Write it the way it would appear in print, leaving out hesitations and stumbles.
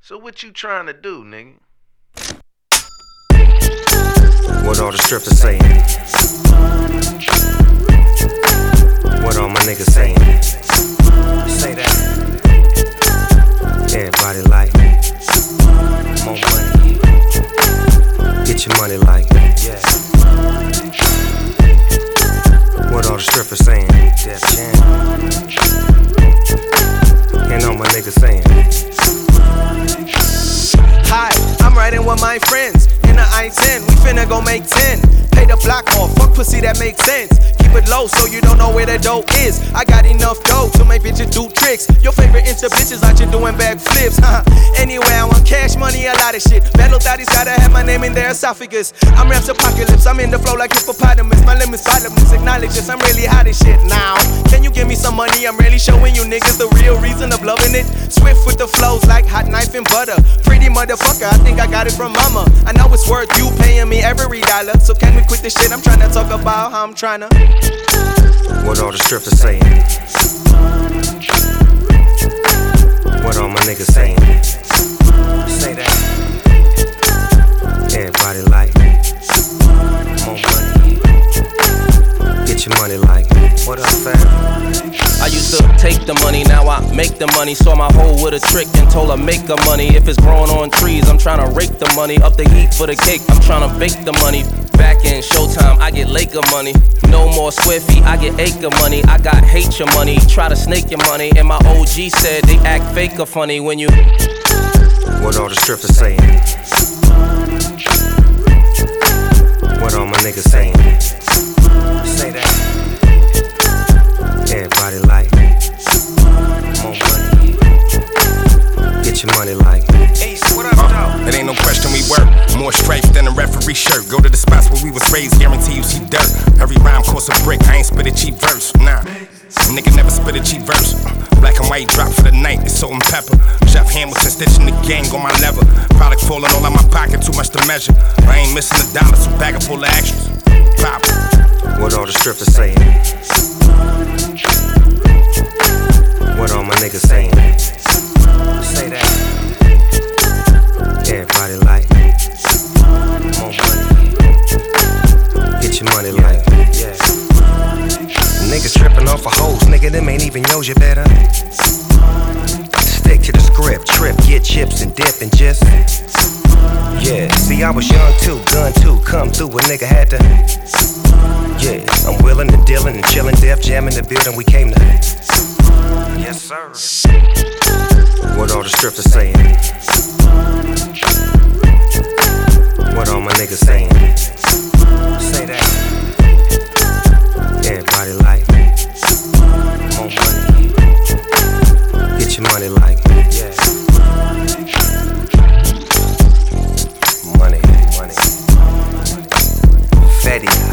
So what you trying to do, nigga? What all the strippers saying? What all my niggas saying? Say that. Everybody like more money. Get your money like yeah. What all the strippers saying? Def Jam. And all my niggas saying. Hi, I'm riding with my friends in the I-10. We finna go make 10. Pay the block off, fuck pussy that makes sense. Keep it low so you don't know where the dough is. I got enough dough to make bitches do tricks. Your favorite insta bitches out here doing backflips. Anyway, I want cash money, a lot of shit. Bad little thotties gotta have my name in their esophagus. I'm Raps Apocalypse, I'm in the flow like hippopotamus. My limit's bottomless, acknowledge this, I'm really hot as shit now. Can you give me some money? I'm really showing you niggas the real reason of loving it. Swift with the flows like hot knife and butter. Pretty motherfucker, I think I got it from mama. I know it's worth you paying me every dollar. So can we quit this shit? I'm trying to talk about how I'm trying to. What all the strippers saying? What all my niggas saying? Say that. Everybody like more money. Get your money like what up, fam? I used to take the money, now I make the money. Saw my hoe with a trick and told her make her money. If it's growing on trees, I'm tryna rake the money. Up the heat for the cake, I'm tryna bake the money. Back in Showtime, I get Laker money. No more square feet, I get acre money. I got hate your money, try to snake your money. And my OG said they act fake or funny when you. What all the strippers saying? What all my niggas saying? Say that. Everybody like more money. Get your money like Ace, what up, dog? It ain't no question we work. More stripes than a referee shirt. Go to the spots where we was raised, guarantee you see dirt. Every rhyme costs a brick, I ain't spit a cheap verse, nah. Nigga never spit a cheap verse. Black and white drop for the night, it's salt and pepper. Chef Hamilton stitching the gang on my lever. Product falling all out my pocket, too much to measure. I ain't missing a dollar, so bag it full of extras. Pop. What all the strippers saying? What all my niggas saying? Say that. Everybody like more money. Get your money like yeah. Niggas tripping off of hoes, nigga, them ain't even yours, you better stick to the script, trip, get chips and dip and just yeah, see I was young too, gun too, come through, a nigga had to yeah, I'm willing to dealin' and chillin', Def Jam in the building, we came to yes sir. What all the strippers saying? What all my niggas saying? Say that. Everybody like more money. Get your money like yeah. Money, money. Fetty.